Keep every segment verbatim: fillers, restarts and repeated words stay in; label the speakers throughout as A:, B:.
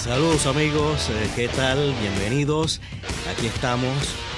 A: Saludos amigos, eh, ¿qué tal? Bienvenidos. Aquí estamos,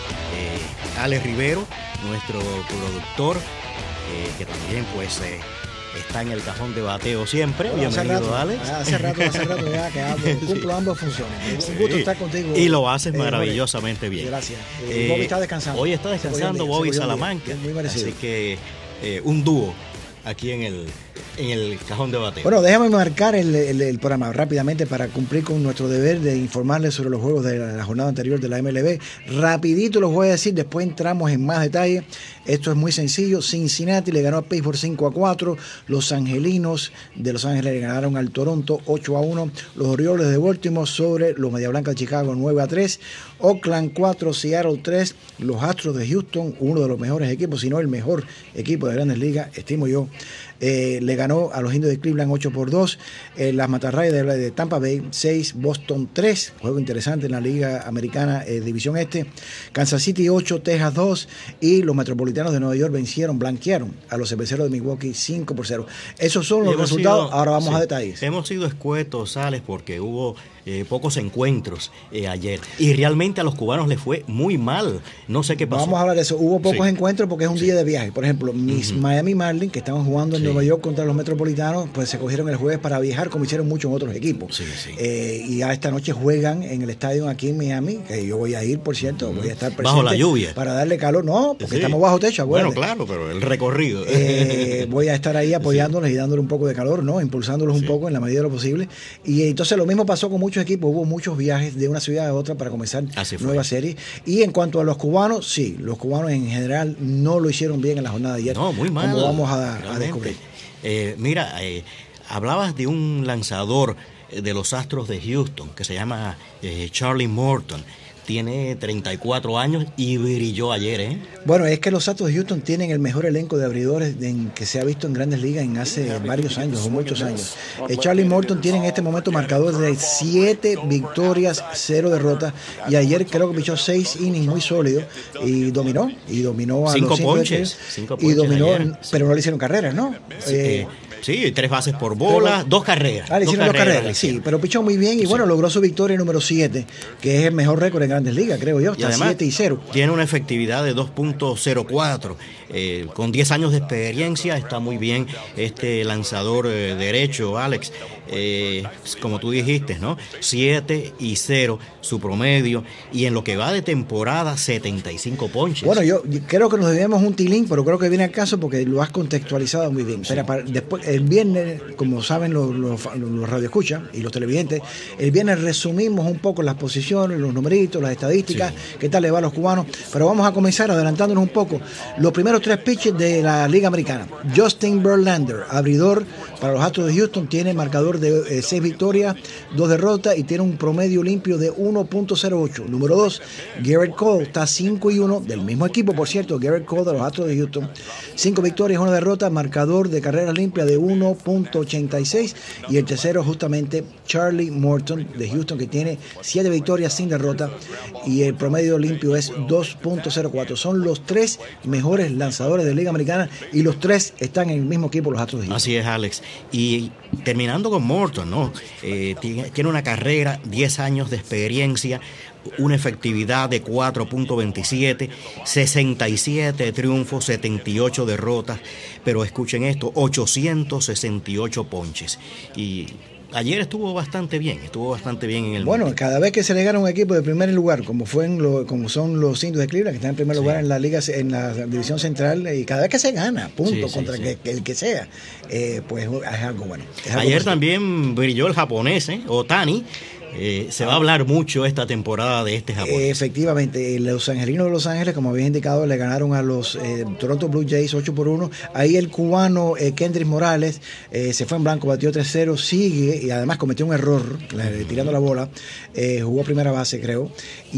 A: eh, Alex Rivero, nuestro productor, eh, que también pues eh, está en el cajón de bateo siempre.
B: Bueno,
A: Bienvenido,
B: hace rato,
A: Alex.
B: Hace rato, hace rato ya que ambos, cumplo ambas funciones.
A: Sí.
B: Un gusto estar contigo.
A: Y lo haces
B: eh,
A: maravillosamente bien.
B: Gracias.
A: Eh,
B: Bobby está descansando.
A: Hoy está descansando
B: Se
A: Bobby
B: cogió un día,
A: Salamanca.
B: muy merecido.
A: Así que eh, un dúo aquí en el, en el cajón de bateo.
B: Bueno, déjame marcar el, el, el programa rápidamente para cumplir con nuestro deber de informarles sobre los juegos de la, la jornada anterior de la M L B. Rapidito los voy a decir, después entramos en más detalle. Esto es muy sencillo. Cincinnati le ganó a Pittsburgh cinco a cuatro. Los Angelinos de Los Ángeles le ganaron al Toronto ocho a uno. Los Orioles de Baltimore sobre los Media Blancas de Chicago nueve a tres. Oakland cuatro, Seattle tres. Los Astros de Houston, uno de los mejores equipos, si no el mejor equipo de Grandes Ligas, estimo yo, eh, le ganó a los Indios de Cleveland ocho por dos. Eh, las Matarrayas de, de Tampa Bay seis, Boston tres. Juego interesante en la Liga Americana, eh, División Este. Kansas City ocho, Texas dos. Y los Metropolitanos de Nueva York vencieron, blanquearon a los Cerveceros de Milwaukee cinco por cero. Esos son los
A: hemos
B: resultados.
A: Sido,
B: Ahora vamos
A: sí,
B: a detalles.
A: Hemos sido escuetos, Alex, porque hubo eh, pocos encuentros eh, ayer. Y realmente a los cubanos les fue muy mal. No sé qué pasó.
B: Vamos a hablar de eso. Hubo pocos
A: sí.
B: encuentros porque es un
A: sí.
B: día de viaje. Por ejemplo, mis uh-huh. Miami Marlins, que estaban jugando en sí. Nueva York contra los Metropolitanos, pues se cogieron el jueves para viajar, como hicieron muchos otros equipos.
A: Sí, sí.
B: Eh, y a esta noche juegan en el estadio aquí en Miami, que yo voy a ir, por cierto, uh-huh. voy a estar presente.
A: Bajo la lluvia.
B: Para darle calor. No, porque
A: sí.
B: estamos bajo techo, acuérdate.
A: Bueno, claro, pero el recorrido.
B: Eh, voy a estar ahí apoyándoles sí. y dándole un poco de calor, ¿no? Impulsándolos sí. un poco en la medida de lo posible. Y entonces lo mismo pasó con muchos equipos. Hubo muchos viajes de una ciudad a otra para comenzar nueva serie. Y en cuanto a los cubanos, sí, los cubanos en general no lo hicieron bien en la jornada de ayer.
A: No, muy mal.
B: Como vamos a, a descubrir.
A: Eh, mira, eh, hablabas de un lanzador de los Astros de Houston que se llama eh, Charlie Morton. Tiene treinta y cuatro años y brilló ayer, ¿eh?
B: Bueno, es que los Astros de Houston tienen el mejor elenco de abridores en, que se ha visto en Grandes Ligas en hace varios años o muchos años. Eh, Charlie Morton tiene en este momento marcador de siete victorias, cero derrotas, y ayer creo que pichó seis innings muy sólidos y dominó, y dominó a
A: cinco
B: los
A: ponches, cinco ponches
B: y dominó,
A: ayer,
B: pero no le hicieron carreras, ¿no?
A: Sí,
B: eh,
A: sí, tres bases por bola, dos carreras.
B: Ah, le hicieron dos carreras, dos carreras sí, pero pichó muy bien y
A: sí.
B: bueno, logró su victoria número siete, que es el mejor récord en Grandes Ligas, creo yo, está siete y cero.
A: Tiene una efectividad de dos punto cero cuatro. Eh, con diez años de experiencia está muy bien este lanzador eh, derecho, Alex. Eh, como tú dijiste, ¿no? siete y cero su promedio, y en lo que va de temporada setenta y cinco ponches.
B: Bueno, yo creo que nos debemos un tilín, pero creo que viene al caso porque lo has contextualizado muy bien. Sí. Pero para, después, el viernes, como saben los, los, los radioescuchas y los televidentes, el viernes resumimos un poco las posiciones, los numeritos, las estadísticas, sí. qué tal le va a los cubanos, pero vamos a comenzar adelantándonos un poco. Los primeros tres pitches de la Liga Americana. Justin Verlander, abridor para los Astros de Houston, tiene marcador de eh, seis victorias, dos derrotas y tiene un promedio limpio de uno punto cero ocho. Número dos, Garrett Cole, está cinco y uno, del mismo equipo, por cierto, Garrett Cole de los Astros de Houston. cinco victorias, una derrota, marcador de carreras limpias de uno punto ochenta y seis. Y el tercero, justamente, Charlie Morton de Houston, que tiene siete victorias sin derrota y el promedio limpio es dos punto cero cuatro. Son los tres mejores lanzadores de Liga Americana y los tres están en el mismo equipo, los Astros de Houston.
A: Así es, Alex. Y terminando con Morton, ¿no? Eh, tiene, tiene una carrera, diez años de experiencia, una efectividad de cuatro punto veintisiete, sesenta y siete triunfos, setenta y ocho derrotas, pero escuchen esto, ochocientos sesenta y ocho ponches. Y ayer estuvo bastante bien, estuvo bastante bien en el
B: Bueno,
A: momento.
B: Cada vez que se le gana un equipo de primer lugar, como fue en lo, como son los Indios de Cleveland, que están en primer sí. lugar en la liga, en la división central, y cada vez que se gana, punto, sí, contra sí, que, sí. Que el que sea, eh, pues es algo bueno. Es algo
A: ayer
B: positivo.
A: También brilló el japonés, ¿eh? Otani. Eh, se va a hablar mucho esta temporada de este japonés.
B: Eh, efectivamente, los angelinos de Los Ángeles, como había indicado, le ganaron a los eh, Toronto Blue Jays ocho por uno. Ahí el cubano eh, Kendrick Morales eh, se fue en blanco, batió tres cero, sigue y además cometió un error uh-huh. tirando la bola, eh, jugó a primera base creo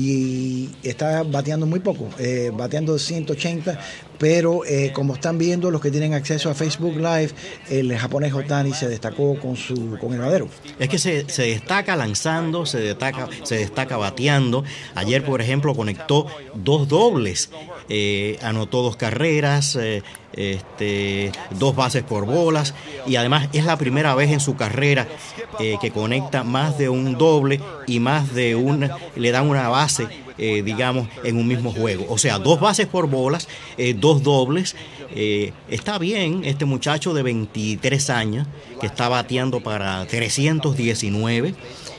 B: y está bateando muy poco, eh, bateando ciento ochenta. Pero eh, como están viendo los que tienen acceso a Facebook Live, el japonés Otani se destacó con su con el madero.
A: Es que se, se destaca lanzando, se destaca, se destaca bateando. Ayer, por ejemplo, conectó dos dobles, eh, anotó dos carreras, eh, este, dos bases por bolas, y además es la primera vez en su carrera eh, que conecta más de un doble y más de una, le dan una base, eh, digamos, en un mismo juego. O sea, dos bases por bolas, eh, dos dobles. Eh, está bien este muchacho de veintitrés años que está bateando para trescientos diecinueve.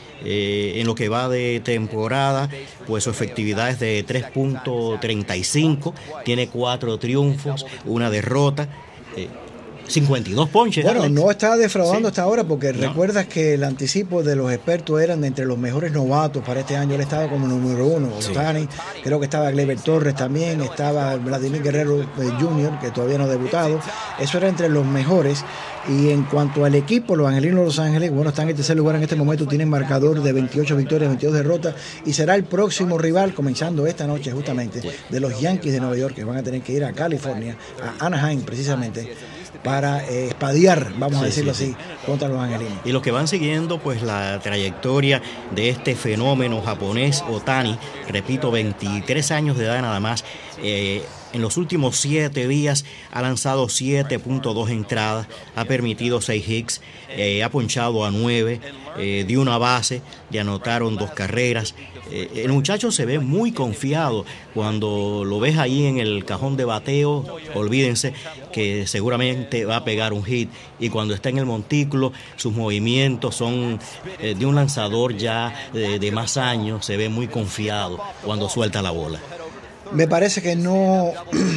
A: Eh, en lo que va de temporada, pues su efectividad es de tres punto treinta y cinco, tiene cuatro triunfos, una derrota, eh, cincuenta y dos ponches.
B: Bueno,
A: Alex.
B: no está defraudando
A: Sí.
B: hasta ahora, porque
A: No.
B: recuerdas que el anticipo de los expertos eran de entre los mejores novatos para este año. Él estaba como número uno,
A: Sí.
B: Ohtani, creo que estaba Gleyber Torres también, estaba Vladimir Guerrero eh, junior, que todavía no ha debutado. Eso era entre los mejores. Y en cuanto al equipo, los Angelinos de Los Ángeles, bueno, están en tercer lugar en este momento, tienen marcador de veintiocho victorias, veintidós derrotas, y será el próximo rival, comenzando esta noche justamente, de los Yankees de Nueva York, que van a tener que ir a California, a Anaheim precisamente, para eh, espadear, vamos
A: Sí,
B: a decirlo
A: sí,
B: así,
A: sí.
B: contra los Angelinos.
A: Y los que van siguiendo pues la trayectoria de este fenómeno japonés Ohtani, repito, veintitrés años de edad nada más, eh, en los últimos siete días ha lanzado siete punto dos entradas, ha permitido seis hits, eh, ha ponchado a nueve, eh, dio una base, le anotaron dos carreras. Eh, el muchacho se ve muy confiado. Cuando lo ves ahí en el cajón de bateo, olvídense que seguramente va a pegar un hit. Y cuando está en el montículo, sus movimientos son eh, de un lanzador ya eh, de más años. Se ve muy confiado cuando suelta la bola.
B: Me parece que no,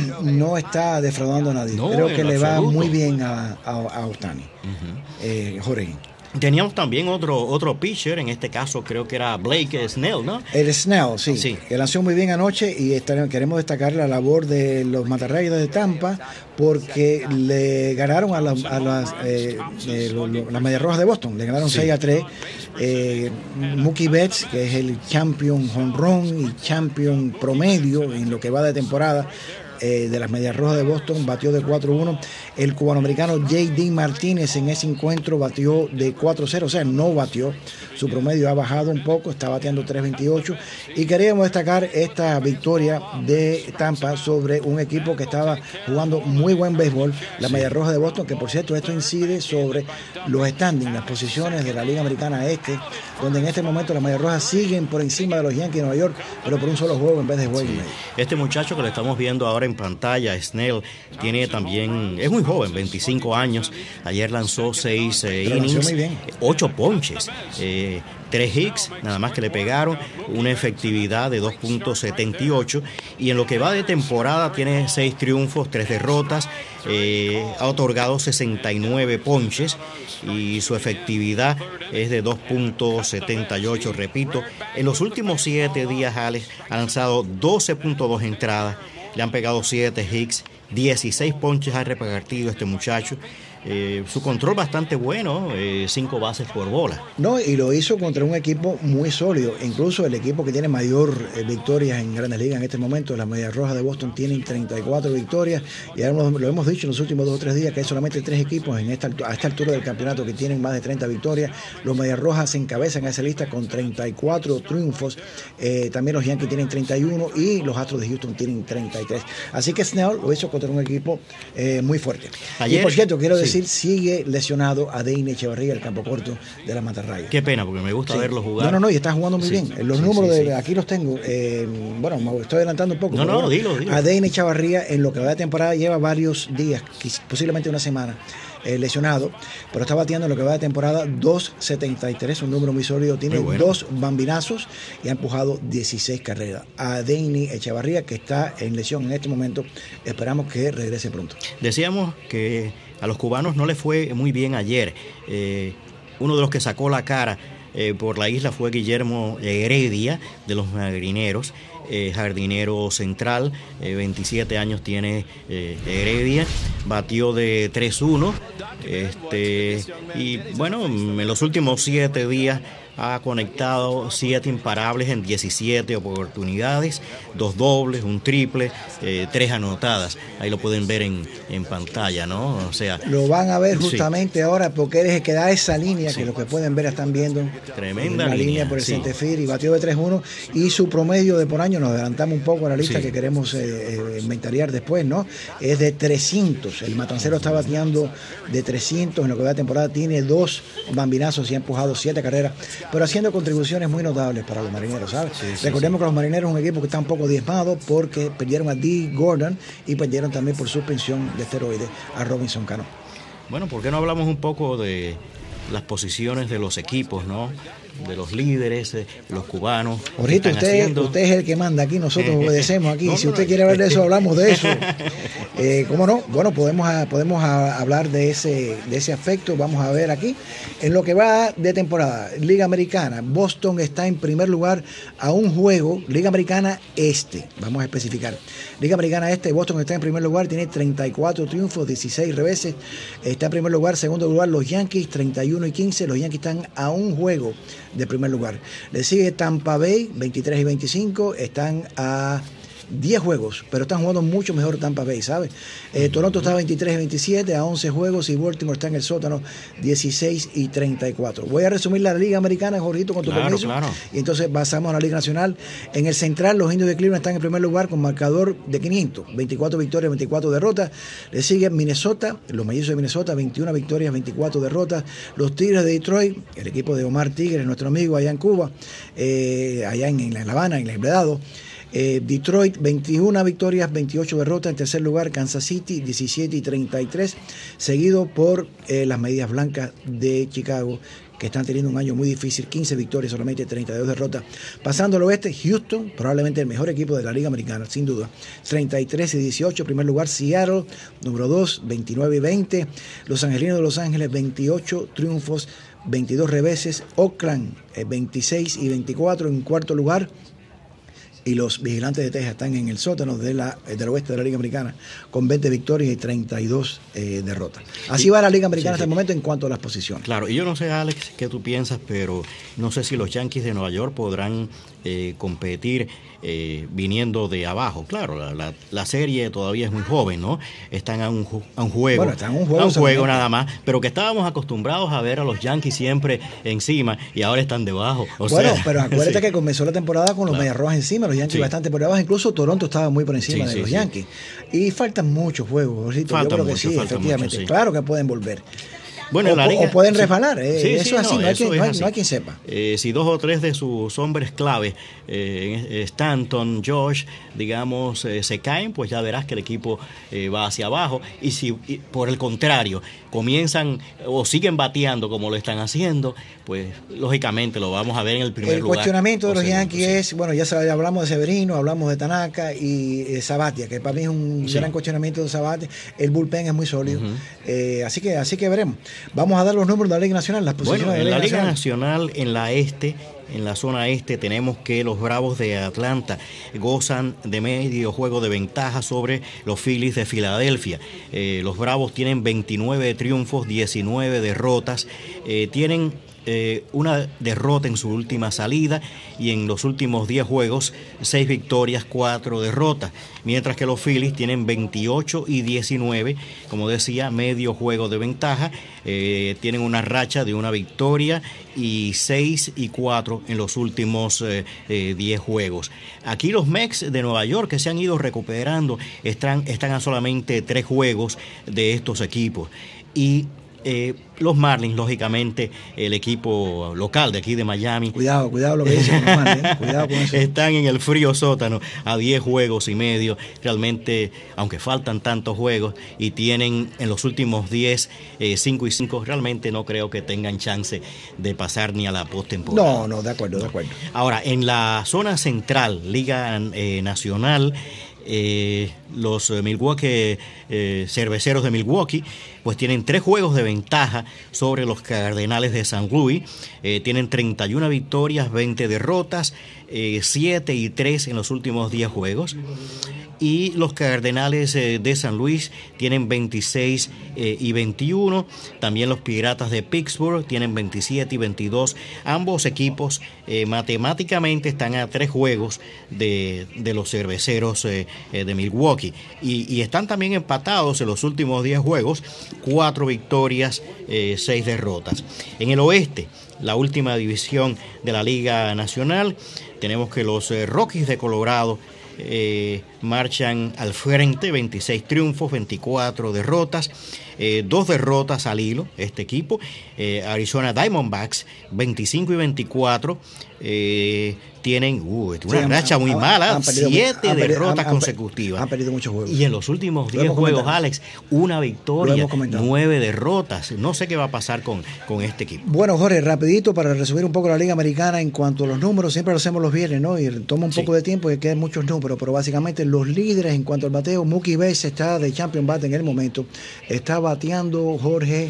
B: no está defraudando a nadie.
A: No,
B: Creo
A: en
B: que le va
A: absoluto.
B: muy bien a, a, a Ohtani.
A: Uh-huh.
B: eh, Jorge.
A: Teníamos también otro otro pitcher, en este caso creo que era Blake Snell, ¿no?
B: El Snell, sí,
A: Sí.
B: que lanzó muy bien anoche, y estaremos- queremos destacar la labor de los Matarrayas de Tampa, porque le ganaron a, la- a las, eh, eh, lo- lo- las Medias Rojas de Boston, le ganaron
A: Sí.
B: seis a tres. Eh, Mookie Betts, que es el champion jonrón y champion promedio en lo que va de temporada, eh, de las Medias Rojas de Boston, batió de cuatro uno. El cubanoamericano J D Martínez en ese encuentro batió de cuatro cero, o sea, no batió. Su promedio ha bajado un poco, está bateando tres veintiocho. Y queríamos destacar esta victoria de Tampa sobre un equipo que estaba jugando muy buen béisbol, la Medias Rojas de Boston, que por cierto esto incide sobre los standings, las posiciones de la Liga Americana Este, donde en este momento las Medias Rojas siguen por encima de los Yankees de Nueva York, pero por un solo juego en vez de juego y
A: Sí.
B: medio.
A: Este muchacho que lo estamos viendo ahora en pantalla, Snell, tiene también, es muy joven, veinticinco años. Ayer lanzó seis eh,
B: Pero lanzó
A: innings,
B: muy bien.
A: ocho ponches, eh, tres hits, nada más que le pegaron, una efectividad de dos punto setenta y ocho, y en lo que va de temporada tiene seis triunfos, tres derrotas, eh, ha otorgado sesenta y nueve ponches y su efectividad es de dos punto setenta y ocho, repito. En los últimos siete días, Alex, ha lanzado doce punto dos entradas, le han pegado siete hits, dieciséis ponches ha repartido este muchacho. Eh, su control bastante bueno, eh, cinco bases por bola.
B: No, y lo hizo contra un equipo muy sólido. Incluso el equipo que tiene mayor eh, victorias en Grandes Ligas en este momento, las Medias Rojas de Boston, tienen treinta y cuatro victorias. Y ahora lo, lo hemos dicho en los últimos dos o tres días, que hay solamente tres equipos en esta, a esta altura del campeonato que tienen más de treinta victorias. Los Medias Rojas se encabezan a esa lista con treinta y cuatro triunfos. Eh, también los Yankees tienen treinta y uno y los Astros de Houston tienen treinta y tres. Así que Snell lo hizo contra un equipo eh, muy fuerte.
A: Ayer,
B: y por cierto, quiero
A: sí.
B: decir, sigue lesionado a Deine Echevarría, el campo corto de la Matarraya.
A: Qué pena, porque me gusta
B: Sí.
A: verlo jugar.
B: No, no, no, y está jugando muy
A: Sí,
B: bien. Los
A: sí,
B: números
A: sí,
B: de
A: sí.
B: aquí los tengo. Eh, bueno, me estoy adelantando un poco.
A: No,
B: pero
A: no,
B: bueno,
A: dilo, dilo.
B: A Deine Echevarría, en lo que va de temporada, lleva varios días, quiz- posiblemente una semana, eh, lesionado, pero está bateando en lo que va de temporada dos setenta y tres, un número muy sólido. Tiene
A: Muy bueno.
B: dos bambinazos y ha empujado dieciséis carreras. A Deine Echevarría, que está en lesión en este momento, esperamos que regrese pronto.
A: Decíamos que a los cubanos no les fue muy bien ayer. Eh, uno de los que sacó la cara eh, por la isla fue Guillermo Heredia, de los Marineros, eh, jardinero central, eh, veintisiete años tiene eh, Heredia, batió de tres uno, Este, y bueno, en los últimos siete días ha conectado siete imparables en diecisiete oportunidades, dos dobles, un triple, eh, tres anotadas. Ahí lo pueden ver en, en pantalla, ¿no? O sea,
B: lo van a ver justamente sí. ahora porque él es el que da esa línea, sí. que lo que pueden ver están viendo.
A: Tremenda
B: la
A: línea,
B: línea por el
A: sí.
B: centefir y batió de tres uno y su promedio de por año, nos adelantamos un poco a la lista sí. que queremos eh, inventariar después, ¿no? Es de trescientos. El matancero está bateando de trescientos en lo que va de temporada, tiene dos bambinazos y ha empujado siete carreras, pero haciendo contribuciones muy notables para los marineros, ¿sabes? Sí, sí, Recordemos sí. que los marineros es un equipo que está un poco diezmado porque perdieron a Dee Gordon y perdieron también por suspensión de esteroides a Robinson Cano.
A: Bueno, ¿por qué no hablamos un poco de las posiciones de los equipos, ¿no? De los líderes, eh, los cubanos.
B: Ahorita usted, usted es el que manda aquí, nosotros obedecemos aquí. No, si usted no, quiere hablar de eso, hablamos de eso. Eh, ¿Cómo no? Bueno, podemos, a, podemos a hablar de ese, de ese aspecto. Vamos a ver aquí. En lo que va de temporada, Liga Americana, Boston está en primer lugar a un juego. Liga Americana Este, vamos a especificar. Liga Americana Este, Boston está en primer lugar, tiene treinta y cuatro triunfos, dieciséis reveses. Está en primer lugar, segundo lugar, los Yankees, treinta y uno y quince. Los Yankees están a un juego de primer lugar. Le sigue Tampa Bay, veintitrés y veinticinco, están a diez juegos, pero están jugando mucho mejor Tampa Bay, ¿sabes? Eh, Toronto está a veintitrés y veintisiete, a once juegos, y Baltimore está en el sótano, dieciséis y treinta y cuatro. Voy a resumir la Liga Americana, Jorgito, con tu
A: claro,
B: permiso.
A: Claro.
B: Y entonces pasamos a la Liga Nacional. En el central, los Indios de Cleveland están en primer lugar con marcador de quinientos, veinticuatro victorias, veinticuatro derrotas. Le sigue Minnesota, los Mellizos de Minnesota, veintiuna victorias, veinticuatro derrotas. Los Tigres de Detroit, el equipo de Omar Tigres, nuestro amigo allá en Cuba, eh, allá en, en La Habana, en El Empledado. Eh, Detroit, veintiuna victorias, veintiocho derrotas. En tercer lugar, Kansas City, diecisiete y treinta y tres, seguido por eh, las Medias Blancas de Chicago, que están teniendo un año muy difícil, quince victorias, solamente treinta y dos derrotas. Pasando al oeste, Houston, probablemente el mejor equipo de la Liga Americana, sin duda, treinta y tres y dieciocho. Primer lugar, Seattle, número dos, veintinueve y veinte. Los Angelinos de Los Ángeles, veintiocho triunfos, veintidós reveses. Oakland, eh, veintiséis y veinticuatro en cuarto lugar. Y los Vigilantes de Texas están en el sótano de la, del oeste de la Liga Americana con veinte victorias y treinta y dos eh, derrotas. Así y, va la Liga Americana sí, hasta sí. el momento en cuanto a las posiciones.
A: Claro, y yo no sé, Alex, qué tú piensas, pero no sé si los Yankees de Nueva York podrán eh, competir eh, viniendo de abajo. Claro, la, la, la serie todavía es muy joven, ¿no? Están a un, a un juego,
B: bueno, están a un juego,
A: a un juego nada más, pero que estábamos acostumbrados a ver a los Yankees siempre encima y ahora están debajo. O
B: bueno,
A: sea,
B: pero acuérdate
A: sí.
B: que comenzó la temporada con los claro. Medias Rojas encima, los Yankees sí. bastante por debajo, incluso Toronto estaba muy por encima sí, de sí, los sí. Yankees. Y faltan muchos juegos, Rito. Yo creo que mucho, sí, efectivamente. Mucho, sí. Claro que pueden volver. Bueno, o, la liga, o pueden resbalar, eh, sí, eso sí, es así, no, no, hay quien, no, hay, no hay quien sepa.
A: Eh, si dos o tres de sus hombres clave, eh, Stanton, Josh, digamos, eh, se caen, pues ya verás que el equipo eh, va hacia abajo. Y si y por el contrario comienzan o siguen bateando como lo están haciendo, pues lógicamente lo vamos a ver en el primer
B: el
A: lugar.
B: El cuestionamiento de los
A: segundo,
B: Yankees sí. es, bueno, ya hablamos de Severino, hablamos de Tanaka y eh, Sabathia, que para mí es un sí. gran cuestionamiento de Sabathia. El bullpen es muy sólido, uh-huh. eh, así que así que veremos. Vamos a dar los números de la Liga Nacional, las posiciones
A: bueno,
B: de la
A: Liga
B: Liga
A: Nacional.
B: Nacional,
A: en la este, en la zona este, tenemos que los Bravos de Atlanta gozan de medio juego de ventaja sobre los Phillies de Filadelfia. Eh, los Bravos tienen veintinueve triunfos, diecinueve derrotas, eh, tienen Eh, una derrota en su última salida y en los últimos diez juegos seis victorias, cuatro derrotas, mientras que los Phillies tienen veintiocho y diecinueve, como decía, medio juego de ventaja, eh, tienen una racha de una victoria y seis y cuatro en los últimos eh, eh, diez juegos. Aquí los Mets de Nueva York, que se han ido recuperando, están, están a solamente tres juegos de estos equipos. Y Eh, los Marlins, lógicamente, el equipo local de aquí de Miami.
B: Cuidado, cuidado lo que dicen los Marlins, ¿eh? Cuidado con eso.
A: Están en el frío sótano a diez juegos y medio. Realmente, aunque faltan tantos juegos y tienen en los últimos diez, eh, cinco y cinco, realmente no creo que tengan chance de pasar ni a la postemporada.
B: No, no, de acuerdo, de acuerdo.
A: Ahora, en la zona central, Liga eh, Nacional, Eh, los eh, Milwaukee eh, Cerveceros de Milwaukee pues tienen tres juegos de ventaja sobre los Cardenales de San Luis. Eh, tienen treinta y una victorias, veinte derrotas, eh, siete y tres en los últimos diez juegos. Y los Cardenales eh, de San Luis tienen veintiséis eh, y veintiuno. También los Piratas de Pittsburgh tienen veintisiete y veintidós. Ambos equipos eh, matemáticamente están a tres juegos de, de los Cerveceros eh, eh, de Milwaukee. Y, y están también empatados en los últimos diez juegos. Cuatro victorias, eh, seis derrotas. En el oeste, la última división de la Liga Nacional, tenemos que los eh, Rockies de Colorado Eh, marchan al frente, veintiséis triunfos, veinticuatro derrotas, eh, dos derrotas al hilo este equipo. eh, Arizona Diamondbacks veinticinco y veinticuatro, eh, tienen uh, una sí, racha han, muy han, mala, han perdido, siete han derrotas perdido, han, consecutivas.
B: Han perdido muchos juegos.
A: Y en los últimos diez juegos, Alex, una victoria, nueve derrotas. No sé qué va a pasar con, con este equipo.
B: Bueno, Jorge, rapidito para resumir un poco la Liga Americana en cuanto a los números. Siempre lo hacemos los viernes, ¿no? Y toma un sí. poco de tiempo y quedan muchos números, pero básicamente los líderes en cuanto al bateo, Mookie Betts está de champion bat en el momento. Está bateando Jorge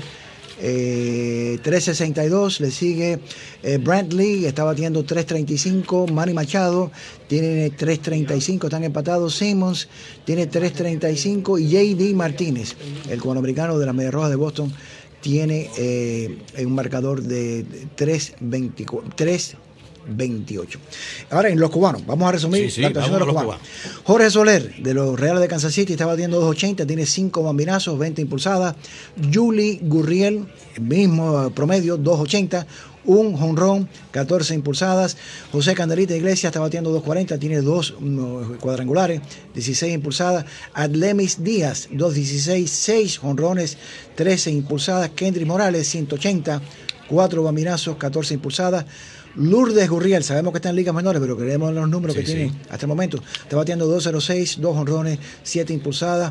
B: Eh, tres sesenta y dos, le sigue eh, Brantley, está batiendo tres treinta y cinco, Manny Machado tiene tres treinta y cinco, están empatados, Simmons tiene tres treinta y cinco y J D Martínez, el cubanoamericano de las Medias Rojas de Boston, tiene eh, un marcador de tres veintiocho. Ahora en los cubanos, vamos a resumir
A: sí, sí,
B: la actuación de los, los cubanos. cubanos. Jorge Soler, de los Reales de Kansas City, está batiendo dos ochenta, tiene cinco bambinazos, veinte impulsadas. Yuli Gurriel, mismo promedio, dos ochenta, un jonrón, catorce impulsadas. José Candelita Iglesias está batiendo dos cuarenta, tiene dos um, cuadrangulares, dieciséis impulsadas. Adlemis Díaz, dos dieciséis, seis jonrones, trece impulsadas. Kendrick Morales, ciento ochenta, cuatro bambinazos, catorce impulsadas. Lourdes Gurriel, sabemos que está en ligas menores, pero queremos los números sí, que sí. tiene hasta el momento. Está bateando dos cero seis, dos jonrones, siete impulsadas.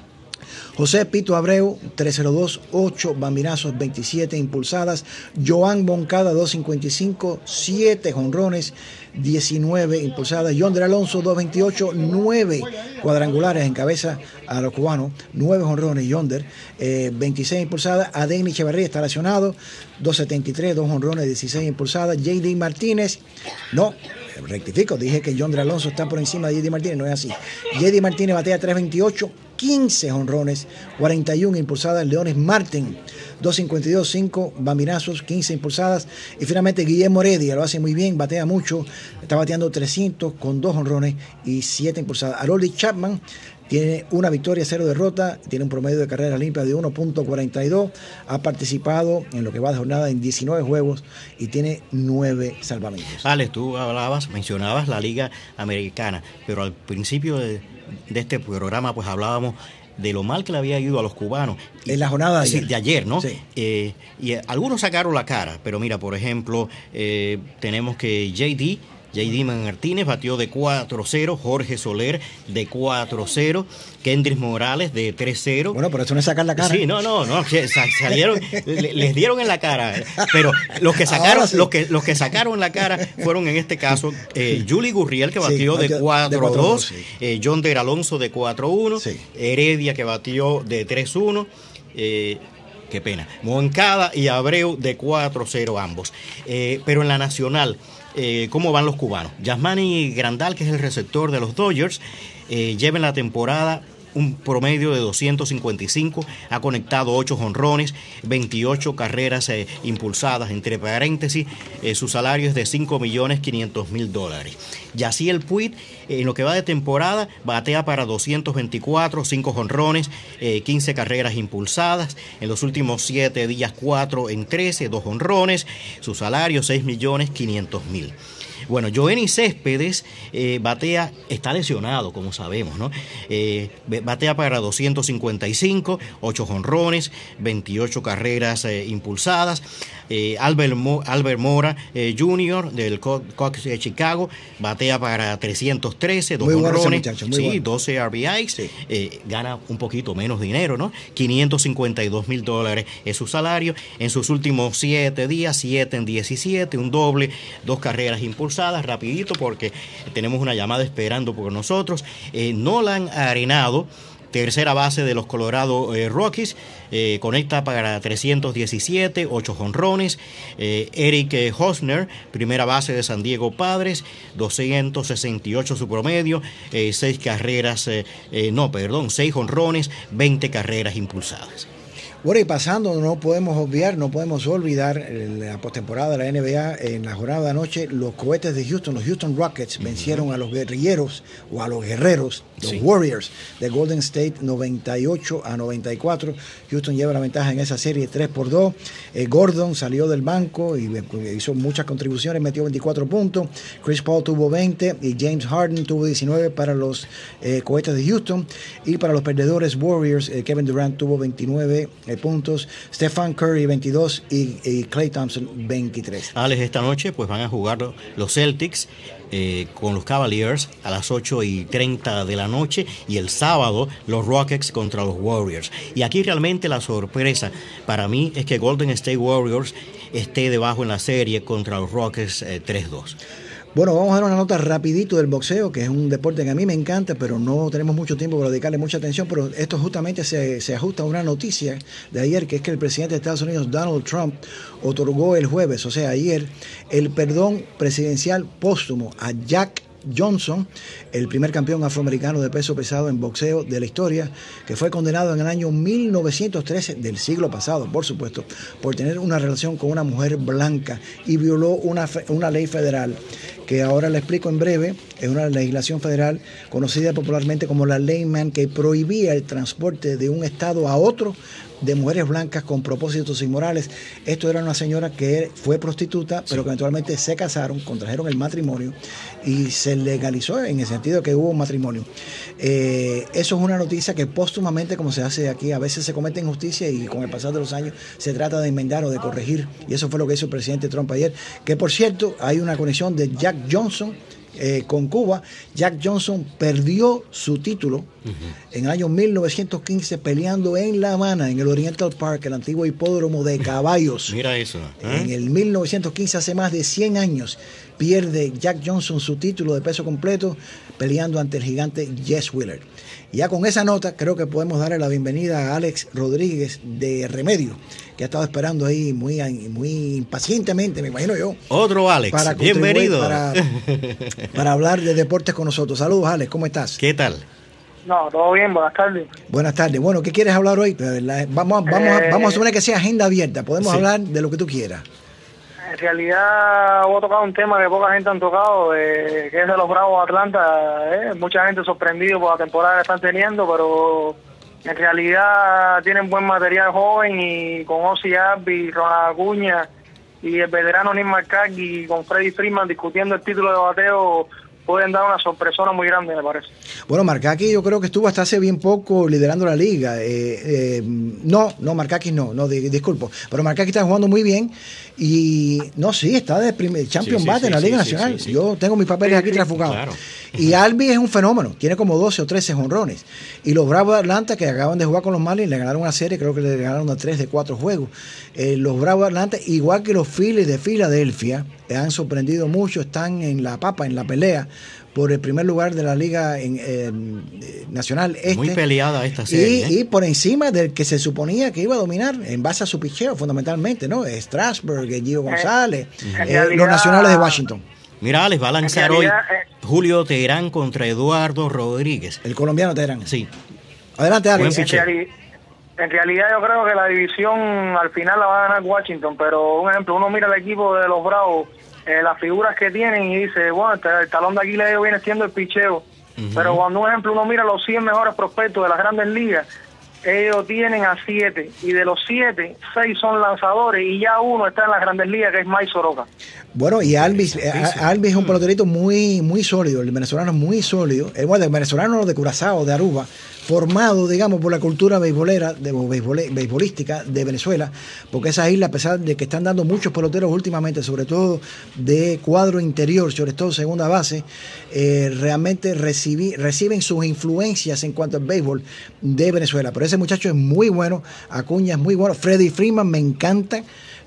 B: José Pito Abreu, tres cero dos, ocho bambinazos, veintisiete impulsadas. Joan Moncada, dos cincuenta y cinco, siete jonrones, diecinueve impulsadas. Yonder Alonso, dos veintiocho, nueve cuadrangulares, encabeza a los cubanos, nueve jonrones. Yonder, eh, veintiséis impulsadas. Adenis Echeverría está lesionado, dos setenta y tres, dos jonrones, dieciséis impulsadas. J D Martínez, no, rectifico, dije que Yonder Alonso está por encima de J D Martínez, no es así. J D Martínez batea tres veintiocho, quince jonrones, cuarenta y uno impulsadas. Leones Martin, dos cincuenta y dos, cinco bambinazos, quince impulsadas. Y finalmente Guillermo Heredia, lo hace muy bien, batea mucho, está bateando trescientos con dos jonrones y siete impulsadas. Aroldis Chapman tiene una victoria, cero derrota, tiene un promedio de carrera limpia de uno punto cuarenta y dos, ha participado en lo que va de jornada en diecinueve juegos y tiene nueve salvamentos.
A: Alex, tú hablabas, mencionabas la Liga Americana, pero al principio de, de este programa pues hablábamos de lo mal que le había ido a los cubanos.
B: En la jornada de ayer.
A: De ayer, ¿no?
B: Sí.
A: Eh, y algunos sacaron la cara, pero mira, por ejemplo, eh, tenemos que J D J D Martínez batió de cuatro cero, Jorge Soler de cuatro cero, Kendrick Morales de tres cero.
B: Bueno, pero eso no es sacar la cara.
A: Sí, no, no, no, salieron, les dieron en la cara, pero los que sacaron, sí. los que los que sacaron la cara fueron en este caso eh, Yuli Gurriel, que batió sí, de cuatro dos, sí. eh, Yonder Alonso de cuatro uno, sí. Heredia, que batió de tres uno, eh, qué pena, Moncada y Abreu de cuatro cero ambos. Eh, pero en la nacional, Eh, ¿cómo van los cubanos? Yasmani Grandal, que es el receptor de los Dodgers, eh, lleva en la temporada un promedio de doscientos cincuenta y cinco, ha conectado ocho jonrones, veintiocho carreras eh, impulsadas, entre paréntesis, eh, su salario es de cinco millones quinientos mil dólares. Yasiel Puig, eh, en lo que va de temporada, batea para doscientos veinticuatro, cinco jonrones, eh, quince carreras impulsadas, en los últimos siete días cuatro en trece, dos jonrones, su salario seis millones quinientos mil. Bueno, Joenny Céspedes eh, batea, está lesionado, como sabemos, ¿no? Eh, batea para doscientos cincuenta y cinco, ocho jonrones, veintiocho carreras eh, impulsadas. Eh, Albert, Mo, Albert Mora eh, junior del Cox de Chicago batea para trescientos trece, dos jonrones, bueno sí, bueno. doce R B Is, sí. eh, gana un poquito menos dinero, ¿no? quinientos cincuenta y dos mil dólares es su salario. En sus últimos siete días, siete en diecisiete, un doble, dos carreras impulsadas. impulsadas, rapidito porque tenemos una llamada esperando por nosotros. Eh, Nolan Arenado, tercera base de los Colorado eh, Rockies, eh, conecta para trescientos diecisiete, ocho jonrones. Eh, Eric eh, Hosner, primera base de San Diego Padres, doscientos sesenta y ocho su promedio, eh, seis carreras, eh, eh, no, perdón, seis jonrones, veinte carreras impulsadas.
B: Bueno, y pasando, no podemos obviar, no podemos olvidar la postemporada de la N B A. En la jornada de anoche, los cohetes de Houston, los Houston Rockets, uh-huh. vencieron a los guerrilleros o a los guerreros, los sí. Warriors de Golden State, noventa y ocho a noventa y cuatro. Houston lleva la ventaja en esa serie tres por dos. Eh, Gordon salió del banco y hizo muchas contribuciones, metió veinticuatro puntos. Chris Paul tuvo veinte y James Harden tuvo diecinueve para los eh, cohetes de Houston. Y para los perdedores Warriors, eh, Kevin Durant tuvo veintinueve eh, puntos, Stephen Curry veintidós y, y Klay Thompson veintitrés.
A: Alex, esta noche pues van a jugar los Celtics eh, con los Cavaliers a las ocho y treinta de la noche, y el sábado los Rockets contra los Warriors. Y aquí realmente la sorpresa para mí es que Golden State Warriors esté debajo en la serie contra los Rockets eh, tres dos.
B: Bueno, vamos a dar una nota rapidito del boxeo, que es un deporte que a mí me encanta, pero no tenemos mucho tiempo para dedicarle mucha atención, pero esto justamente se, se ajusta a una noticia de ayer, que es que el presidente de Estados Unidos, Donald Trump, otorgó el jueves, o sea, ayer, el perdón presidencial póstumo a Jack Johnson, el primer campeón afroamericano de peso pesado en boxeo de la historia, que fue condenado en el año mil novecientos trece del siglo pasado, por supuesto, por tener una relación con una mujer blanca y violó una, una ley federal que ahora le explico en breve. Es una legislación federal conocida popularmente como la Ley Mann, que prohibía el transporte de un estado a otro de mujeres blancas con propósitos inmorales. Esto era una señora que fue prostituta, pero que eventualmente se casaron, contrajeron el matrimonio y se legalizó en el sentido de que hubo un matrimonio. Eh, eso es una noticia que póstumamente, como se hace aquí, a veces se comete injusticia y con el pasar de los años se trata de enmendar o de corregir. Y eso fue lo que hizo el presidente Trump ayer. Que por cierto, hay una conexión de Jack Johnson Eh, con Cuba. Jack Johnson perdió su título uh-huh. en el año mil novecientos quince peleando en La Habana, en el Oriental Park, el antiguo hipódromo de caballos.
A: Mira eso. ¿eh?
B: En el mil novecientos quince, hace más de cien años, pierde Jack Johnson su título de peso completo peleando ante el gigante Jess Willard. Y ya con esa nota creo que podemos darle la bienvenida a Alex Rodríguez de Remedio, que ha estado esperando ahí muy, muy impacientemente, me imagino yo.
A: Otro Alex,
B: para
A: bienvenido.
B: Para, para hablar de deportes con nosotros. Saludos, Alex, ¿cómo estás?
A: ¿Qué tal?
C: No, todo bien, buenas tardes.
B: Buenas tardes. Bueno, ¿qué quieres hablar hoy? Vamos, vamos, eh, a, vamos a suponer que sea agenda abierta. Podemos sí. hablar de lo que tú quieras.
C: En realidad, voy a tocar un tema que poca gente han tocado, eh, que es de los Bravos de Atlanta. Eh. Mucha gente sorprendido por la temporada que están teniendo, pero en realidad tienen buen material joven, y con Ozzy Albies, Ronald Acuña y el veterano Nick McCarthy, y con Freddie Freeman discutiendo el título de bateo, pueden dar una sorpresona muy grande, me parece.
B: Bueno, Markakis yo creo que estuvo hasta hace bien poco liderando la liga. Eh, eh, no, no, Markakis no, no, di, disculpo. Pero Markakis está jugando muy bien y, no, sí, está de primer, champion sí, sí, bate sí, en la Liga sí, Nacional. Sí, sí, sí. Yo tengo mis papeles sí, aquí sí, trafugados. Claro. Y Albies es un fenómeno, tiene como doce o trece jonrones. Y los Bravos de Atlanta, que acaban de jugar con los Marlins, le ganaron una serie, creo que le ganaron a tres de cuatro juegos. Eh, los Bravos de Atlanta, igual que los Phillies de Filadelfia, han sorprendido mucho, están en la papa, en la pelea por el primer lugar de la Liga en, eh, Nacional Este.
A: Muy peleada esta serie.
B: Y, y por encima del que se suponía que iba a dominar, en base a su picheo, fundamentalmente, ¿no? Strasburg, Gio González, eh, eh, realidad, los Nacionales de Washington.
A: Mira, Alex, va a lanzar realidad, hoy eh, Julio Teherán contra Eduardo Rodríguez.
B: El colombiano Teherán.
A: Sí.
B: Adelante, Alex.
C: En, reali- en realidad yo creo que la división al final la va a ganar Washington, pero un ejemplo, uno mira el equipo de los Bravos, Eh, las figuras que tienen y dice, bueno, el talón de Aquiles de ellos viene siendo el picheo. Uh-huh. Pero cuando, un ejemplo, uno mira los cien mejores prospectos de las grandes ligas, ellos tienen a siete, y de los siete, seis son lanzadores, y ya uno está en las grandes ligas, que es Mike Soroka.
B: Bueno, y Albies, Albies es un peloterito muy muy sólido, el venezolano es muy sólido, el, bueno, el venezolano de Curazao, de Aruba, formado, digamos, por la cultura beisbolera, de, beisbole, beisbolística de Venezuela, porque esa isla, a pesar de que están dando muchos peloteros últimamente, sobre todo de cuadro interior, sobre todo segunda base, eh, realmente recibi, reciben sus influencias en cuanto al béisbol de Venezuela. Pero ese muchacho es muy bueno, Acuña es muy bueno, Freddie Freeman me encanta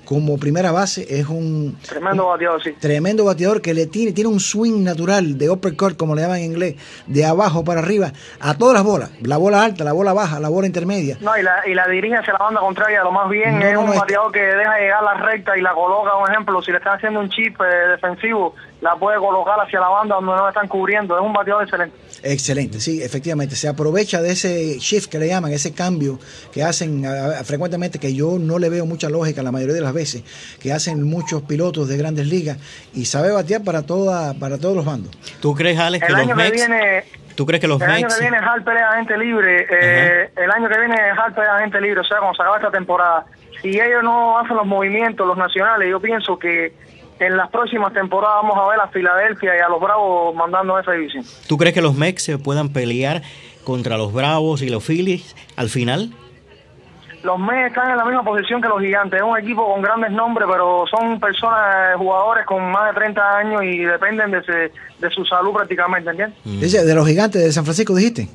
B: como primera base es un
C: Tremendo
B: un,
C: bateador, sí.
B: Tremendo bateador que le tiene, tiene un swing natural de uppercut, como le llaman en inglés, de abajo para arriba, a todas las bolas. La bola alta, la bola baja, la bola intermedia.
C: No, y la, y la dirige hacia la banda contraria, lo más bien.
B: No,
C: es
B: no,
C: un
B: no,
C: bateador que deja llegar la recta y la coloca, por ejemplo, si le están haciendo un chip eh, defensivo, la puede colocar hacia la banda donde no la están cubriendo. Es un bateador excelente.
B: Excelente, sí, efectivamente. Se aprovecha de ese shift que le llaman, ese cambio que hacen a, a, frecuentemente, que yo no le veo mucha lógica la mayoría de las veces, que hacen muchos pilotos de grandes ligas, y sabe batear para toda, para todos los bandos.
A: ¿Tú crees, Alex, que
C: el
A: los
C: año
A: Mets...
C: que viene,
A: ¿Tú crees que los
C: el
A: Mets...
C: año que viene Harper es agente libre, eh, el año que viene Harper es agente libre, o sea, cuando se acaba esta temporada, si ellos no hacen los movimientos, los nacionales, yo pienso que en las próximas temporadas vamos a ver a Filadelfia y a los Bravos mandando a esa división.
A: ¿Tú crees que los Mets se puedan pelear contra los Bravos y los Phillies al final?
C: Los Mets están en la misma posición que los Gigantes. Es un equipo con grandes nombres, pero son personas, jugadores con más de treinta años y dependen de, ese, de su salud prácticamente, ¿entiendes?
B: Mm. Dice, de los Gigantes de San Francisco, dijiste.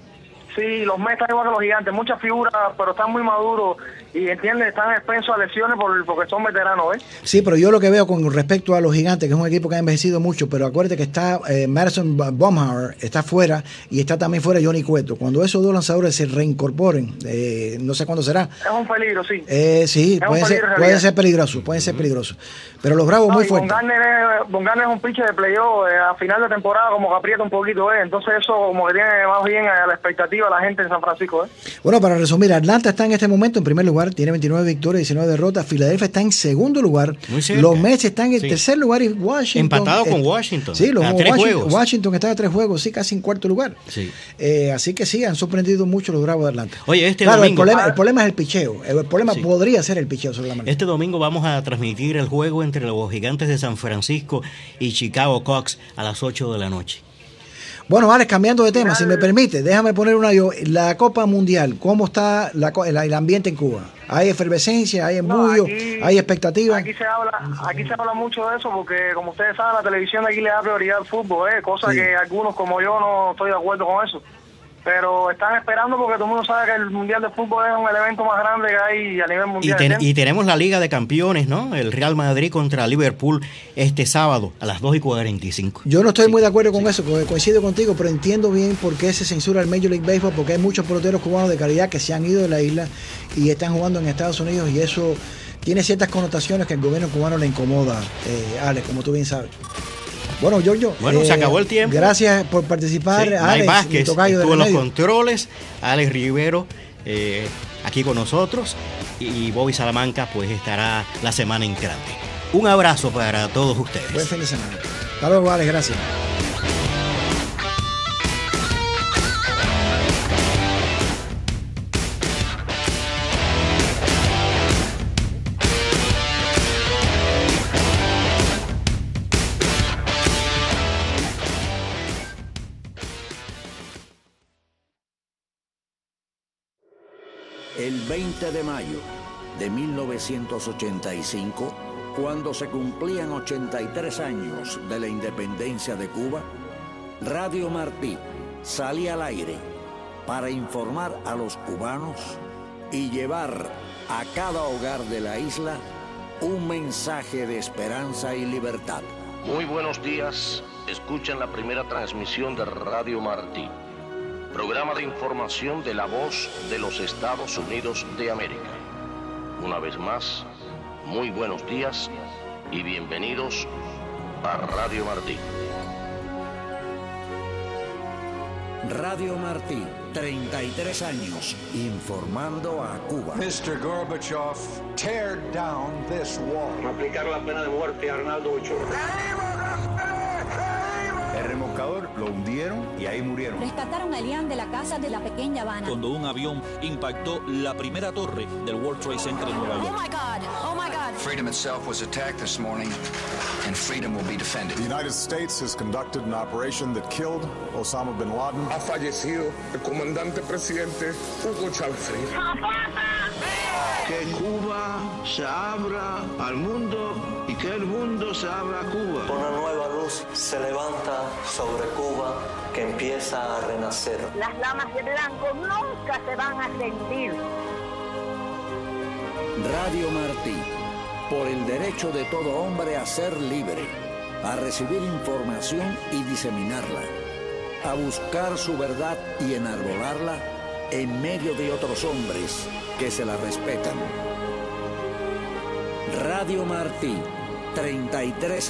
C: Sí, los Mets están igual que los Gigantes, muchas figuras, pero están muy maduros y, entiendes, están expensos a lesiones por, porque son veteranos, ¿ves?
B: Sí, pero yo lo que veo con respecto a los Gigantes, que es un equipo que ha envejecido mucho, pero acuérdate que está eh, Madison Bumgarner, está fuera, y está también fuera Johnny Cueto. Cuando esos dos lanzadores se reincorporen, eh, no sé cuándo será.
C: Es un peligro, sí.
B: Eh, sí,
C: es
B: pueden ser, pueden ser peligrosos, pueden ser peligrosos. Pero los Bravos
C: no,
B: muy fuertes.
C: Bumgarner es un pitcher de playoff, eh, a final de temporada como que aprieta un poquito, ¿eh? Entonces eso como que tiene más bien a la expectativa de la gente en San Francisco, ¿eh?
B: Bueno, para resumir, Atlanta está en este momento en primer lugar, tiene veintinueve victorias, diecinueve derrotas. Filadelfia está en segundo lugar. Los Mets están en sí. tercer lugar y Washington...
A: Empatado con Washington.
B: Sí, los
A: a
B: Washington,
A: tres juegos.
B: Washington está a tres juegos, sí, casi en cuarto lugar.
A: Sí.
B: Eh, así que sí, han sorprendido mucho los Bravos de Atlanta.
A: Oye, este
B: claro,
A: domingo...
B: el problema, el problema es el picheo. El problema
A: sí.
B: podría ser el picheo sobre la marca.
A: Este domingo vamos a transmitir el juego entre los Gigantes de San Francisco y Chicago Cubs a las ocho de la noche.
B: Bueno, Alex, cambiando de tema, si me permite, déjame poner una yo. La Copa Mundial, ¿cómo está la, la, el ambiente en Cuba? ¿Hay efervescencia, hay embullo, no, hay expectativa?
C: Aquí se habla aquí se habla mucho de eso porque, como ustedes saben, la televisión de aquí le da prioridad al fútbol, ¿eh? cosa sí. que algunos como yo no estoy de acuerdo con eso. Pero están esperando porque todo el mundo sabe que el Mundial de Fútbol es un evento más grande que hay a nivel mundial.
A: Y, ten, y tenemos la Liga de Campeones, ¿no? El Real Madrid contra Liverpool este sábado a las dos y cuarenta y cinco.
B: Yo no estoy
A: sí.
B: muy de acuerdo con
A: sí.
B: eso, coincido contigo, pero entiendo bien por qué se censura el Major League Baseball, porque hay muchos peloteros cubanos de calidad que se han ido de la isla y están jugando en Estados Unidos, y eso tiene ciertas connotaciones que el gobierno cubano le incomoda, eh, Alex, como tú bien sabes. Bueno, Giorgio,
A: bueno, eh, se acabó el tiempo.
B: Gracias por participar.
A: Sí,
B: Alex,
A: Vázquez
B: estuvo
A: en los controles, Alex Rivero eh, aquí con nosotros, y Bobby Salamanca pues estará la semana entrante. Un abrazo para todos ustedes.
B: Buen fin de semana. Hasta luego, Alex, gracias.
D: El veinte de mayo de mil novecientos ochenta y cinco, cuando se cumplían ochenta y tres años de la independencia de Cuba, Radio Martí salía al aire para informar a los cubanos y llevar a cada hogar de la isla un mensaje de esperanza y libertad.
E: Muy buenos días, escuchan la primera transmisión de Radio Martí, programa de información de la voz de los Estados Unidos de América. Una vez más, muy buenos días y bienvenidos a Radio Martí.
D: Radio Martí, treinta y tres años, informando a Cuba.
F: mister Gorbachev, tear down this wall.
G: Aplicar la pena de muerte a Arnaldo Ochoa.
H: El remolcador lo hundieron y ahí murieron.
I: Rescataron a Elian de la casa de la pequeña Habana.
J: Cuando un avión impactó la primera torre del World Trade Center en Nueva York.
I: Oh my God, oh my God.
K: Freedom itself was attacked this morning, and freedom will be defended.
F: The United States has conducted an operation that killed Osama bin Laden.
L: Ha fallecido el comandante presidente Hugo Chávez Frías.
M: Que Cuba se abra al mundo y que el mundo se abra a Cuba.
N: Una nueva luz se levanta sobre Cuba que empieza a renacer.
O: Las damas de blanco nunca se van a rendir.
D: Radio Martí, por el derecho de todo hombre a ser libre, a recibir información y diseminarla, a buscar su verdad y enarbolarla en medio de otros hombres que se la respetan. Radio Martí, treinta y tres